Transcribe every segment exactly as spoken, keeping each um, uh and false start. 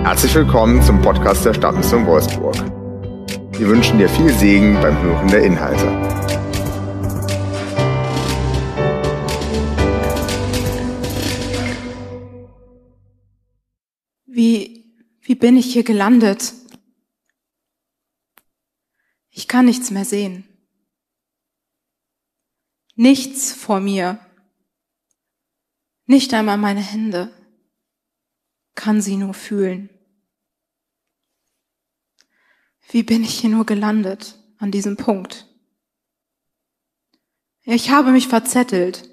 Herzlich willkommen zum Podcast der Stadtmission Wolfsburg. Wir wünschen dir viel Segen beim Hören der Inhalte. Wie, wie bin ich hier gelandet? Ich kann nichts mehr sehen. Nichts vor mir. Nicht einmal meine Hände. Kann sie nur fühlen. Wie bin ich hier nur gelandet an diesem Punkt? Ich habe mich verzettelt.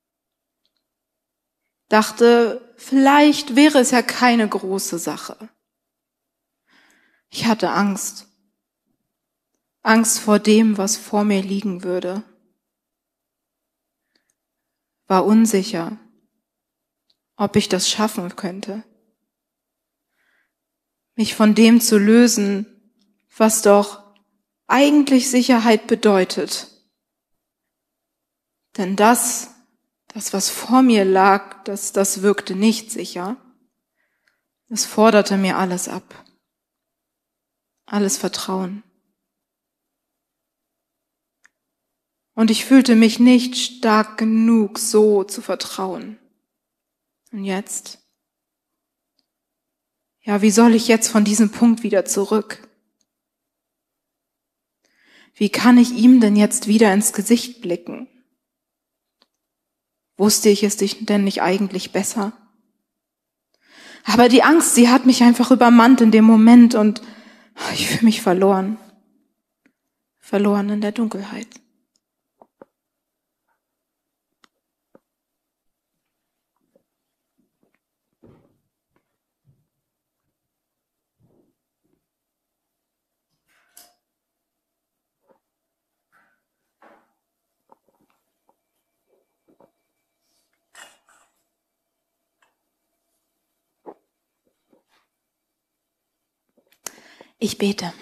Dachte, vielleicht wäre es ja keine große Sache. Ich hatte Angst. Angst vor dem, was vor mir liegen würde. War unsicher, ob ich das schaffen könnte. Mich von dem zu lösen, was doch eigentlich Sicherheit bedeutet. Denn das, das was vor mir lag, das, das wirkte nicht sicher. Es forderte mir alles ab. Alles Vertrauen. Und ich fühlte mich nicht stark genug, so zu vertrauen. Und jetzt? Ja, wie soll ich jetzt von diesem Punkt wieder zurück? Wie kann ich ihm denn jetzt wieder ins Gesicht blicken? Wusste ich es denn nicht eigentlich besser? Aber die Angst, sie hat mich einfach übermannt in dem Moment und ich fühle mich verloren. Verloren in der Dunkelheit. Ich bete.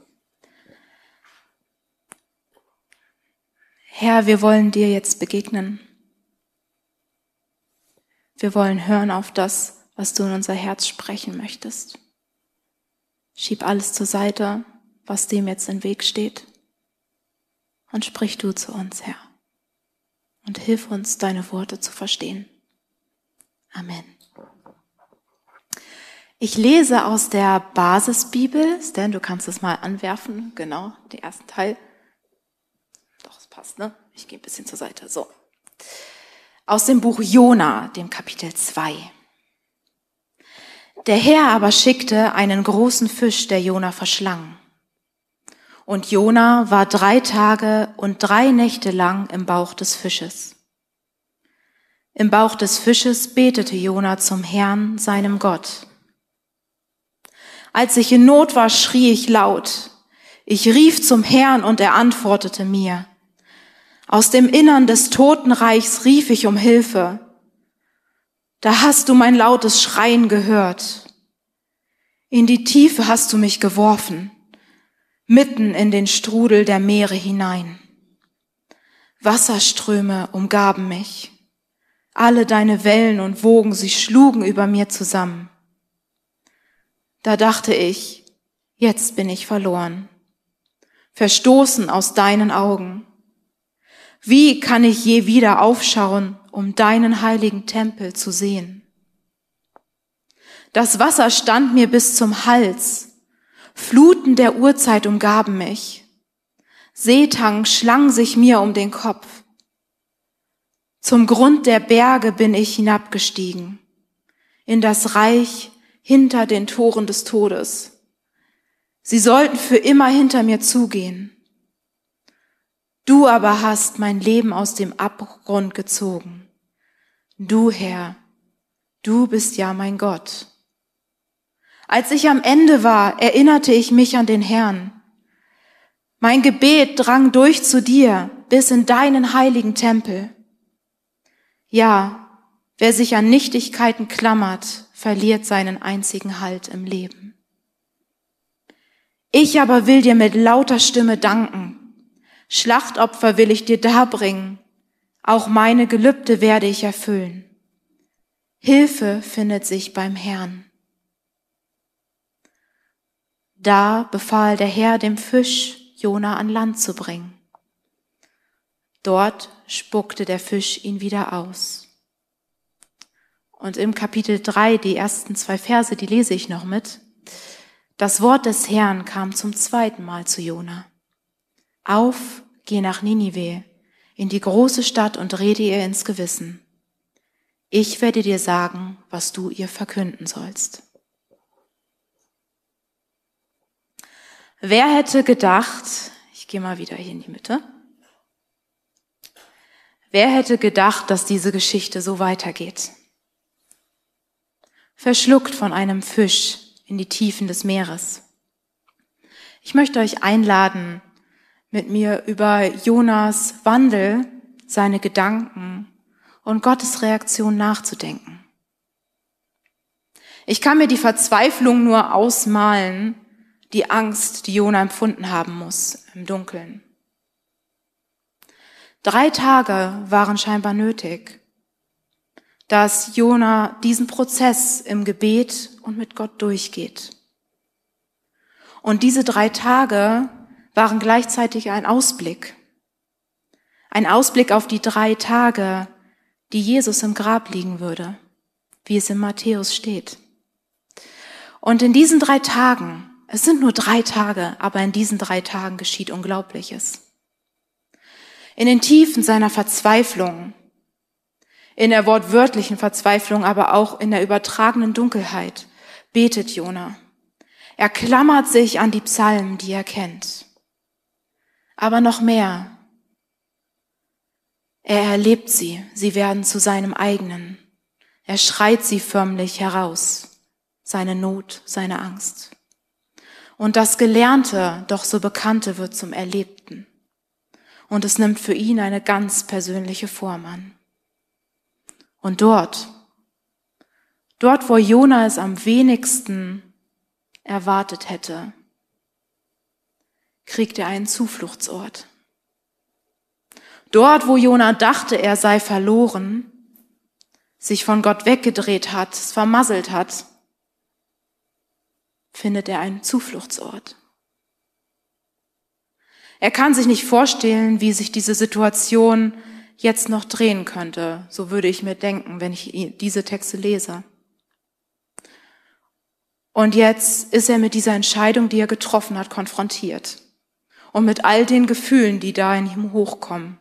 Herr, wir wollen dir jetzt begegnen. Wir wollen hören auf das, was du in unser Herz sprechen möchtest. Schieb alles zur Seite, was dem jetzt im Weg steht. Und sprich du zu uns, Herr. Und hilf uns, deine Worte zu verstehen. Amen. Ich lese aus der Basisbibel. Stan, du kannst es mal anwerfen. Genau, den ersten Teil. Doch, es passt, ne? Ich gehe ein bisschen zur Seite. So. Aus dem Buch Jona, dem Kapitel zwei. Der Herr aber schickte einen großen Fisch, der Jona verschlang. Und Jona war drei Tage und drei Nächte lang im Bauch des Fisches. Im Bauch des Fisches betete Jona zum Herrn, seinem Gott. Als ich in Not war, schrie ich laut. Ich rief zum Herrn und er antwortete mir. Aus dem Innern des Totenreichs rief ich um Hilfe. Da hast du mein lautes Schreien gehört. In die Tiefe hast du mich geworfen, mitten in den Strudel der Meere hinein. Wasserströme umgaben mich. Alle deine Wellen und Wogen, sie schlugen über mir zusammen. Da dachte ich, jetzt bin ich verloren, verstoßen aus deinen Augen. Wie kann ich je wieder aufschauen, um deinen heiligen Tempel zu sehen? Das Wasser stand mir bis zum Hals, Fluten der Urzeit umgaben mich, Seetang schlang sich mir um den Kopf. Zum Grund der Berge bin ich hinabgestiegen, in das Reich hinter den Toren des Todes. Sie sollten für immer hinter mir zugehen. Du aber hast mein Leben aus dem Abgrund gezogen. Du, Herr, du bist ja mein Gott. Als ich am Ende war, erinnerte ich mich an den Herrn. Mein Gebet drang durch zu dir bis in deinen heiligen Tempel. Ja, wer sich an Nichtigkeiten klammert, verliert seinen einzigen Halt im Leben. Ich aber will dir mit lauter Stimme danken. Schlachtopfer will ich dir darbringen. Auch meine Gelübde werde ich erfüllen. Hilfe findet sich beim Herrn. Da befahl der Herr dem Fisch, Jona an Land zu bringen. Dort spuckte der Fisch ihn wieder aus. Und im Kapitel drei, die ersten zwei Verse, die lese ich noch mit. Das Wort des Herrn kam zum zweiten Mal zu Jona. Auf, geh nach Ninive, in die große Stadt und rede ihr ins Gewissen. Ich werde dir sagen, was du ihr verkünden sollst. Wer hätte gedacht, ich gehe mal wieder hier in die Mitte, wer hätte gedacht, dass diese Geschichte so weitergeht? Verschluckt von einem Fisch in die Tiefen des Meeres. Ich möchte euch einladen, mit mir über Jonas Wandel, seine Gedanken und Gottes Reaktion nachzudenken. Ich kann mir die Verzweiflung nur ausmalen, die Angst, die Jona empfunden haben muss im Dunkeln. Drei Tage waren scheinbar nötig, dass Jona diesen Prozess im Gebet und mit Gott durchgeht. Und diese drei Tage waren gleichzeitig ein Ausblick. Ein Ausblick auf die drei Tage, die Jesus im Grab liegen würde, wie es in Matthäus steht. Und in diesen drei Tagen, es sind nur drei Tage, aber in diesen drei Tagen geschieht Unglaubliches. In den Tiefen seiner Verzweiflung, in der wortwörtlichen Verzweiflung, aber auch in der übertragenen Dunkelheit, betet Jona. Er klammert sich an die Psalmen, die er kennt. Aber noch mehr. Er erlebt sie, sie werden zu seinem eigenen. Er schreit sie förmlich heraus, seine Not, seine Angst. Und das Gelernte, doch so Bekannte wird zum Erlebten. Und es nimmt für ihn eine ganz persönliche Form an. Und dort, dort, wo Jona es am wenigsten erwartet hätte, kriegt er einen Zufluchtsort. Dort, wo Jona dachte, er sei verloren, sich von Gott weggedreht hat, es vermasselt hat, findet er einen Zufluchtsort. Er kann sich nicht vorstellen, wie sich diese Situation jetzt noch drehen könnte. So würde ich mir denken, wenn ich diese Texte lese. Und jetzt ist er mit dieser Entscheidung, die er getroffen hat, konfrontiert. Und mit all den Gefühlen, die da in ihm hochkommen.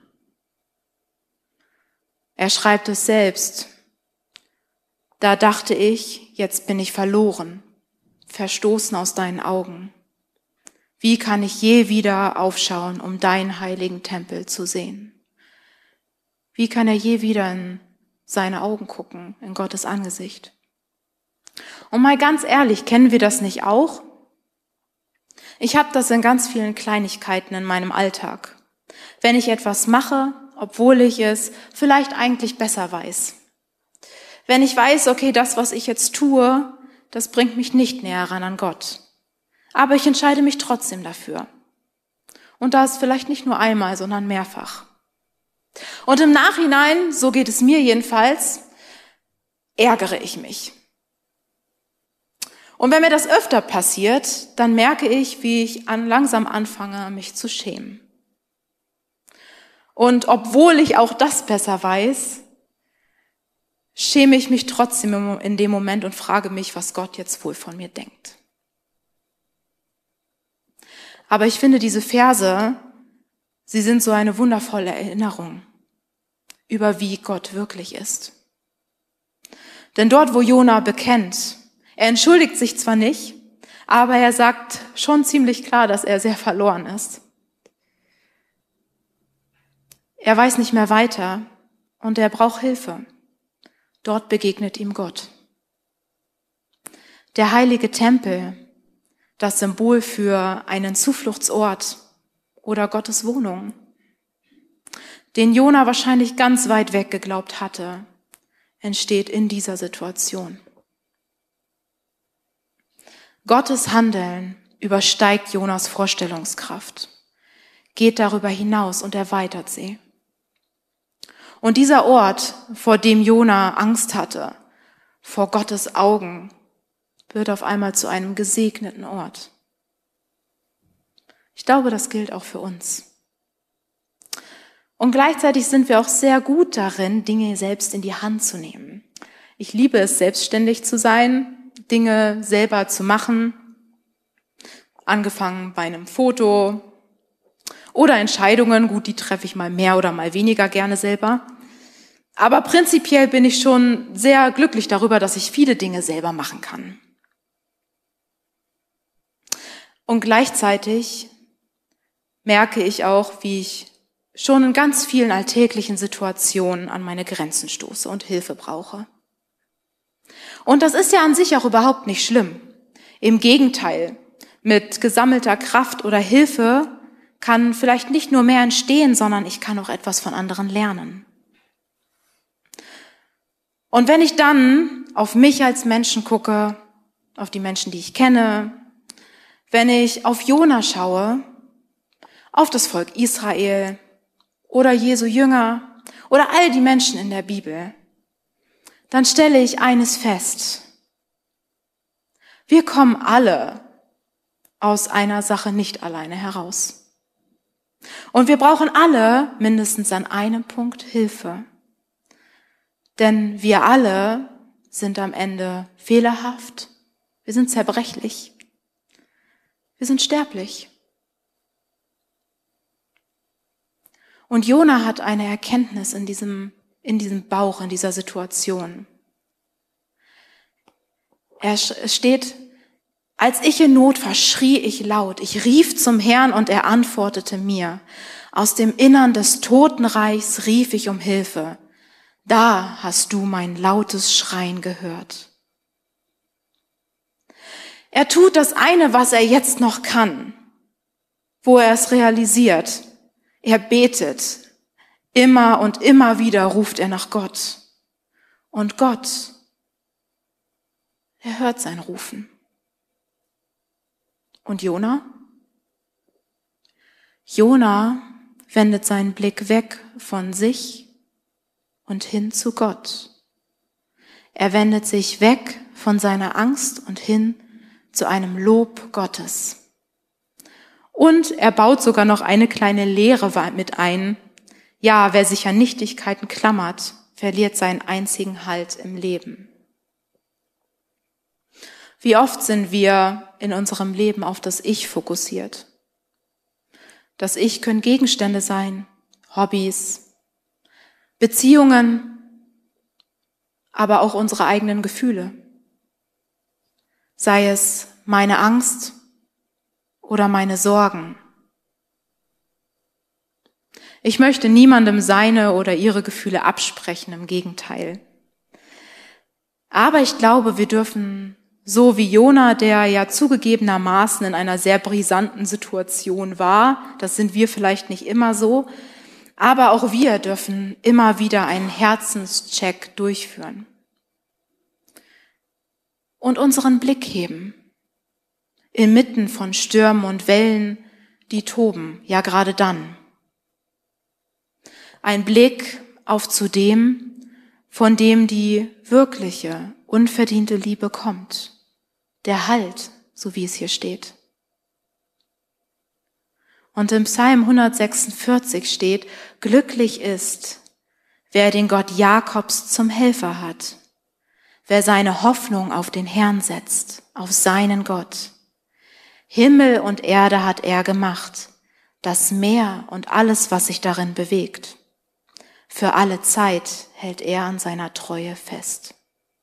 Er schreibt es selbst. Da dachte ich, jetzt bin ich verloren, verstoßen aus deinen Augen. Wie kann ich je wieder aufschauen, um deinen heiligen Tempel zu sehen? Wie kann er je wieder in seine Augen gucken, in Gottes Angesicht? Und mal ganz ehrlich, kennen wir das nicht auch? Ich habe das in ganz vielen Kleinigkeiten in meinem Alltag. Wenn ich etwas mache, obwohl ich es vielleicht eigentlich besser weiß. Wenn ich weiß, okay, das, was ich jetzt tue, das bringt mich nicht näher ran an Gott. Aber ich entscheide mich trotzdem dafür. Und das vielleicht nicht nur einmal, sondern mehrfach. Und im Nachhinein, so geht es mir jedenfalls, ärgere ich mich. Und wenn mir das öfter passiert, dann merke ich, wie ich an, langsam anfange, mich zu schämen. Und obwohl ich auch das besser weiß, schäme ich mich trotzdem in dem Moment und frage mich, was Gott jetzt wohl von mir denkt. Aber ich finde diese Verse, sie sind so eine wundervolle Erinnerung über wie Gott wirklich ist. Denn dort, wo Jona bekennt, er entschuldigt sich zwar nicht, aber er sagt schon ziemlich klar, dass er sehr verloren ist. Er weiß nicht mehr weiter und er braucht Hilfe. Dort begegnet ihm Gott. Der heilige Tempel, das Symbol für einen Zufluchtsort oder Gottes Wohnung, den Jona wahrscheinlich ganz weit weg geglaubt hatte, entsteht in dieser Situation. Gottes Handeln übersteigt Jonas Vorstellungskraft, geht darüber hinaus und erweitert sie. Und dieser Ort, vor dem Jona Angst hatte, vor Gottes Augen, wird auf einmal zu einem gesegneten Ort. Ich glaube, das gilt auch für uns. Und gleichzeitig sind wir auch sehr gut darin, Dinge selbst in die Hand zu nehmen. Ich liebe es, selbstständig zu sein, Dinge selber zu machen, angefangen bei einem Foto oder Entscheidungen, gut, die treffe ich mal mehr oder mal weniger gerne selber. Aber prinzipiell bin ich schon sehr glücklich darüber, dass ich viele Dinge selber machen kann. Und gleichzeitig merke ich auch, wie ich schon in ganz vielen alltäglichen Situationen an meine Grenzen stoße und Hilfe brauche. Und das ist ja an sich auch überhaupt nicht schlimm. Im Gegenteil, mit gesammelter Kraft oder Hilfe kann vielleicht nicht nur mehr entstehen, sondern ich kann auch etwas von anderen lernen. Und wenn ich dann auf mich als Menschen gucke, auf die Menschen, die ich kenne, wenn ich auf Jona schaue, auf das Volk Israel oder Jesu Jünger oder all die Menschen in der Bibel, dann stelle ich eines fest. Wir kommen alle aus einer Sache nicht alleine heraus. Und wir brauchen alle mindestens an einem Punkt Hilfe. Denn wir alle sind am Ende fehlerhaft, wir sind zerbrechlich, wir sind sterblich. Und Jona hat eine Erkenntnis in diesem, in diesem Bauch, in dieser Situation. Er steht, als ich in Not war, schrie ich laut. Ich rief zum Herrn und er antwortete mir. Aus dem Innern des Totenreichs rief ich um Hilfe. Da hast du mein lautes Schreien gehört. Er tut das eine, was er jetzt noch kann, wo er es realisiert. Er betet. Immer und immer wieder ruft er nach Gott. Und Gott, er hört sein Rufen. Und Jona? Jona wendet seinen Blick weg von sich und hin zu Gott. Er wendet sich weg von seiner Angst und hin zu einem Lob Gottes. Und er baut sogar noch eine kleine Lehre mit ein. Ja, wer sich an Nichtigkeiten klammert, verliert seinen einzigen Halt im Leben. Wie oft sind wir in unserem Leben auf das Ich fokussiert? Das Ich können Gegenstände sein, Hobbys, Beziehungen, aber auch unsere eigenen Gefühle. Sei es meine Angst oder meine Sorgen. Ich möchte niemandem seine oder ihre Gefühle absprechen, im Gegenteil. Aber ich glaube, wir dürfen, so wie Jona, der ja zugegebenermaßen in einer sehr brisanten Situation war, das sind wir vielleicht nicht immer so, aber auch wir dürfen immer wieder einen Herzenscheck durchführen und unseren Blick heben, inmitten von Stürmen und Wellen, die toben, ja gerade dann. Ein Blick auf zu dem, von dem die wirkliche, unverdiente Liebe kommt, der Halt, so wie es hier steht. Und im Psalm hundertsechsundvierzig steht, glücklich ist, wer den Gott Jakobs zum Helfer hat, wer seine Hoffnung auf den Herrn setzt, auf seinen Gott. Himmel und Erde hat er gemacht, das Meer und alles, was sich darin bewegt. Für alle Zeit hält er an seiner Treue fest.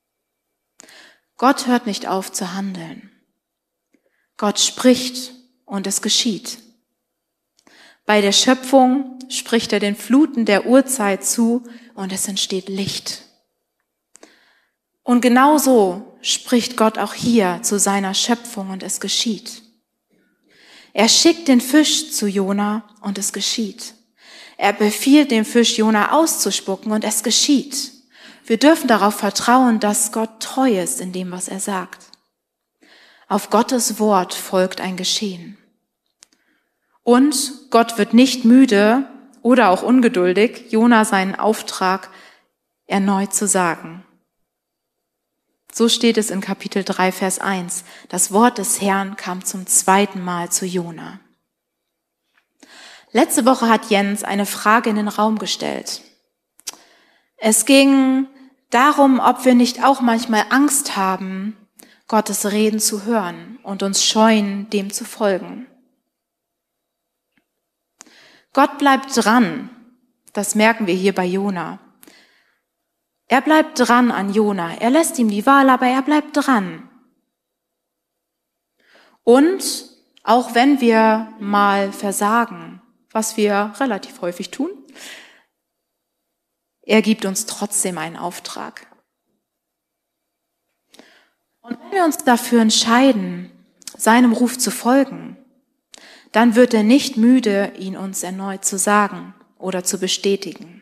Gott hört nicht auf zu handeln. Gott spricht und es geschieht. Bei der Schöpfung spricht er den Fluten der Urzeit zu und es entsteht Licht. Und genauso spricht Gott auch hier zu seiner Schöpfung und es geschieht. Er schickt den Fisch zu Jona und es geschieht. Er befiehlt dem Fisch, Jona auszuspucken und es geschieht. Wir dürfen darauf vertrauen, dass Gott treu ist in dem, was er sagt. Auf Gottes Wort folgt ein Geschehen. Und Gott wird nicht müde oder auch ungeduldig, Jona seinen Auftrag erneut zu sagen. So steht es in Kapitel drei, Vers eins. Das Wort des Herrn kam zum zweiten Mal zu Jona. Letzte Woche hat Jens eine Frage in den Raum gestellt. Es ging darum, ob wir nicht auch manchmal Angst haben, Gottes Reden zu hören und uns scheuen, dem zu folgen. Gott bleibt dran, das merken wir hier bei Jona. Er bleibt dran an Jona. Er lässt ihm die Wahl, aber er bleibt dran. Und auch wenn wir mal versagen, was wir relativ häufig tun, er gibt uns trotzdem einen Auftrag. Und wenn wir uns dafür entscheiden, seinem Ruf zu folgen, dann wird er nicht müde, ihn uns erneut zu sagen oder zu bestätigen.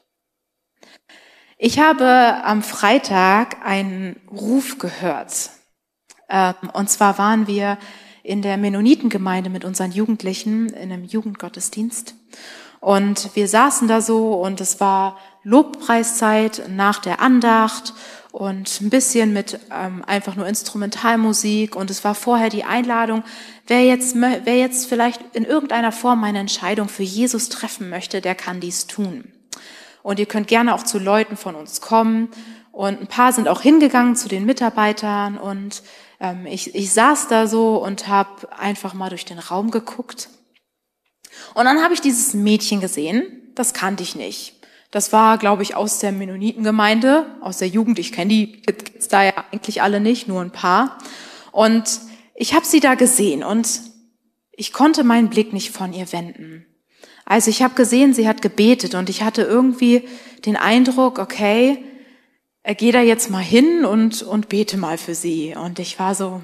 Ich habe am Freitag einen Ruf gehört. Und zwar waren wir in der Mennonitengemeinde mit unseren Jugendlichen in einem Jugendgottesdienst. Und wir saßen da so und es war Lobpreiszeit nach der Andacht und ein bisschen mit ähm, einfach nur Instrumentalmusik. Und es war vorher die Einladung, wer jetzt, wer jetzt vielleicht in irgendeiner Form eine Entscheidung für Jesus treffen möchte, der kann dies tun. Und ihr könnt gerne auch zu Leuten von uns kommen. Und ein paar sind auch hingegangen zu den Mitarbeitern. Und ähm, ich, ich saß da so und habe einfach mal durch den Raum geguckt. Und dann habe ich dieses Mädchen gesehen, das kannte ich nicht. Das war, glaube ich, aus der Mennonitengemeinde, aus der Jugend. Ich kenne die Kids da ja eigentlich alle nicht, nur ein paar. Und ich habe sie da gesehen und ich konnte meinen Blick nicht von ihr wenden. Also ich habe gesehen, sie hat gebetet und ich hatte irgendwie den Eindruck, okay, geh da jetzt mal hin und, und bete mal für sie. Und ich war so,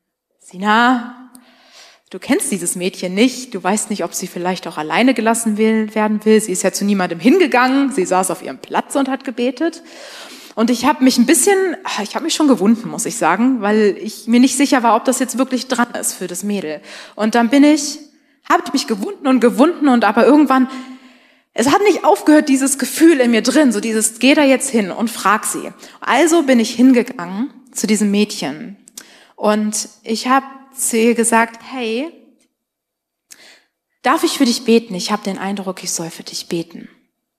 Sina, du kennst dieses Mädchen nicht, du weißt nicht, ob sie vielleicht auch alleine gelassen will, werden will. Sie ist ja zu niemandem hingegangen, sie saß auf ihrem Platz und hat gebetet. Und ich habe mich ein bisschen, ich habe mich schon gewunden, muss ich sagen, weil ich mir nicht sicher war, ob das jetzt wirklich dran ist für das Mädel. Und dann bin ich, habe ich mich gewunden und gewunden und aber irgendwann, es hat nicht aufgehört, dieses Gefühl in mir drin, so dieses, geh da jetzt hin und frag sie. Also bin ich hingegangen zu diesem Mädchen und ich habe zu ihr gesagt, hey, darf ich für dich beten? Ich habe den Eindruck, ich soll für dich beten.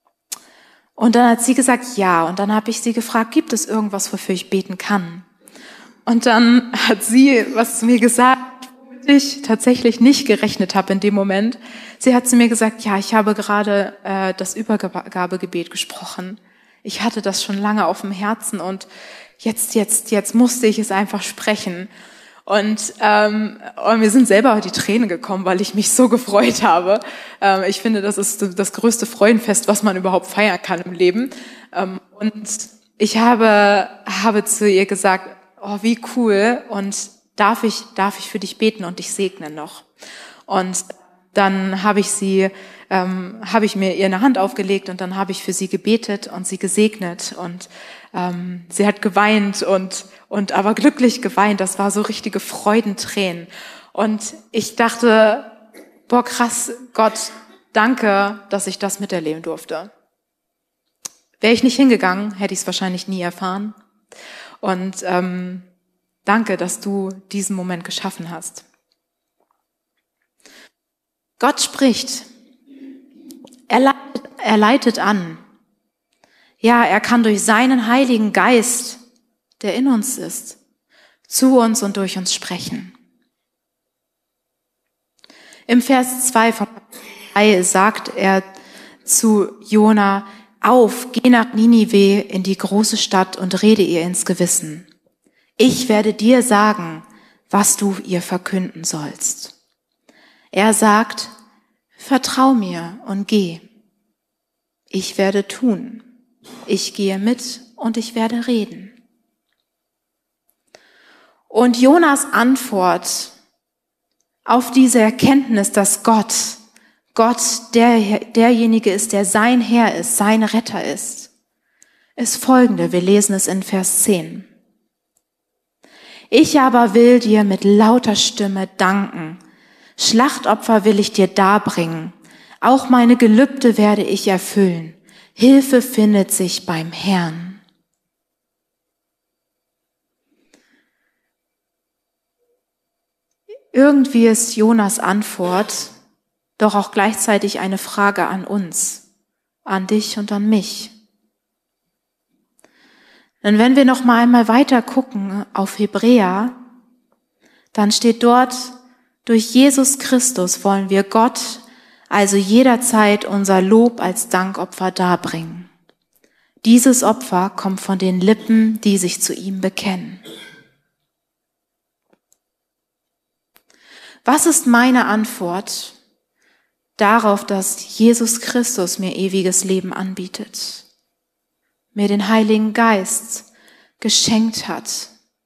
Und dann hat sie gesagt, ja. Und dann habe ich sie gefragt, gibt es irgendwas, wofür ich beten kann? Und dann hat sie was zu mir gesagt, womit ich tatsächlich nicht gerechnet habe in dem Moment. Sie hat zu mir gesagt, ja, ich habe gerade äh, das Übergabegebet gesprochen. Ich hatte das schon lange auf dem Herzen und jetzt, jetzt, jetzt musste ich es einfach sprechen. Und, ähm, und mir sind selber die Tränen gekommen, weil ich mich so gefreut habe. Ähm, ich finde, das ist das größte Freudenfest, was man überhaupt feiern kann im Leben. Ähm, und ich habe, habe zu ihr gesagt, oh, wie cool, und darf ich, darf ich für dich beten und dich segnen noch? Und dann habe ich sie, ähm, habe ich mir ihr eine Hand aufgelegt und dann habe ich für sie gebetet und sie gesegnet und ähm, sie hat geweint und und aber glücklich geweint. Das war so richtige Freudentränen. Und ich dachte, boah, krass, Gott, danke, dass ich das miterleben durfte. Wäre ich nicht hingegangen, hätte ich es wahrscheinlich nie erfahren. Und ähm, danke, dass du diesen Moment geschaffen hast. Gott spricht. Er leitet, er leitet an. Ja, er kann durch seinen Heiligen Geist, der in uns ist, zu uns und durch uns sprechen. Im Vers zwei von drei sagt er zu Jona, auf, geh nach Ninive in die große Stadt und rede ihr ins Gewissen. Ich werde dir sagen, was du ihr verkünden sollst. Er sagt, vertrau mir und geh. Ich werde tun. Ich gehe mit und ich werde reden. Und Jonas Antwort auf diese Erkenntnis, dass Gott, Gott der, derjenige ist, der sein Herr ist, sein Retter ist, ist folgende. Wir lesen es in Vers zehn. Ich aber will dir mit lauter Stimme danken. Schlachtopfer will ich dir darbringen. Auch meine Gelübde werde ich erfüllen. Hilfe findet sich beim Herrn. Irgendwie ist Jonas Antwort doch auch gleichzeitig eine Frage an uns, an dich und an mich. Denn wenn wir noch mal einmal weiter gucken auf Hebräer, dann steht dort, durch Jesus Christus wollen wir Gott also jederzeit unser Lob als Dankopfer darbringen. Dieses Opfer kommt von den Lippen, die sich zu ihm bekennen. Was ist meine Antwort darauf, dass Jesus Christus mir ewiges Leben anbietet, mir den Heiligen Geist geschenkt hat?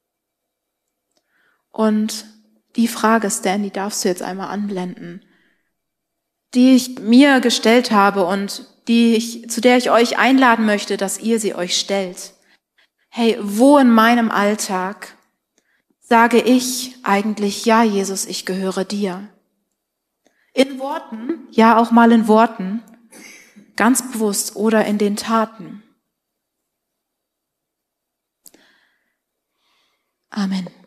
Und die Frage, Stan, die darfst du jetzt einmal anblenden, die ich mir gestellt habe und die ich, zu der ich euch einladen möchte, dass ihr sie euch stellt. Hey, wo in meinem Alltag sage ich eigentlich, ja, Jesus, ich gehöre dir? In Worten, ja, auch mal in Worten, ganz bewusst oder in den Taten. Amen.